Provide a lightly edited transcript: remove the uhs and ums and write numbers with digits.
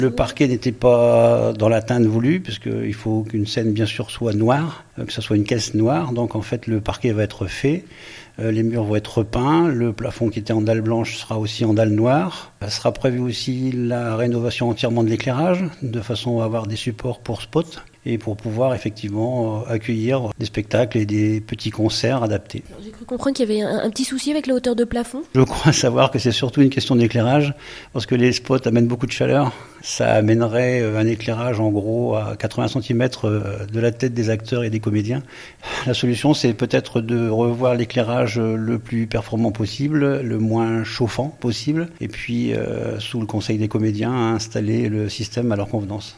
Le parquet n'était pas dans la teinte voulue, puisqu'il faut qu'une scène, bien sûr, soit noire, que ce soit une caisse noire. Donc, en fait, le parquet va être fait. Les murs vont être repeints. Le plafond qui était en dalle blanche sera aussi en dalle noire. Sera prévu aussi la rénovation entièrement de l'éclairage, de façon à avoir des supports pour spot et pour pouvoir effectivement accueillir des spectacles et des petits concerts adaptés. Alors, j'ai cru comprendre qu'il y avait un petit souci avec la hauteur de plafond. Je crois savoir que c'est surtout une question d'éclairage, parce que les spots amènent beaucoup de chaleur. Ça amènerait un éclairage en gros à 80 cm de la tête des acteurs et des comédiens. La solution, c'est peut-être de revoir l'éclairage le plus performant possible, le moins chauffant possible, et puis sous le conseil des comédiens, installer le système à leur convenance.